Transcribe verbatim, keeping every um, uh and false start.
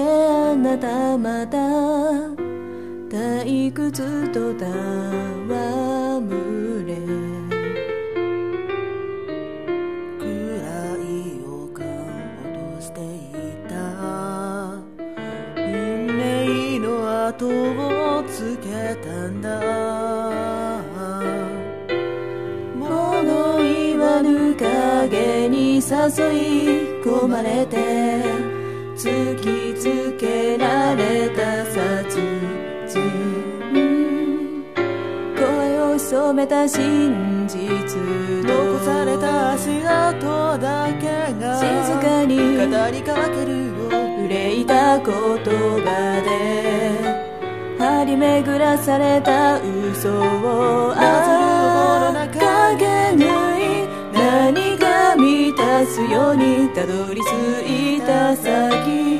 あなたまた退屈と戯れ暗い予感を落としていた運命の後をつけたんだ物言わぬ影に誘い込まれて突きつけられた殺人声を潜めた真実残された足跡だけが静かに語りかけるよ憂いた言葉で張り巡らされた嘘をああ影縫い何か満たすようにたどり着いた先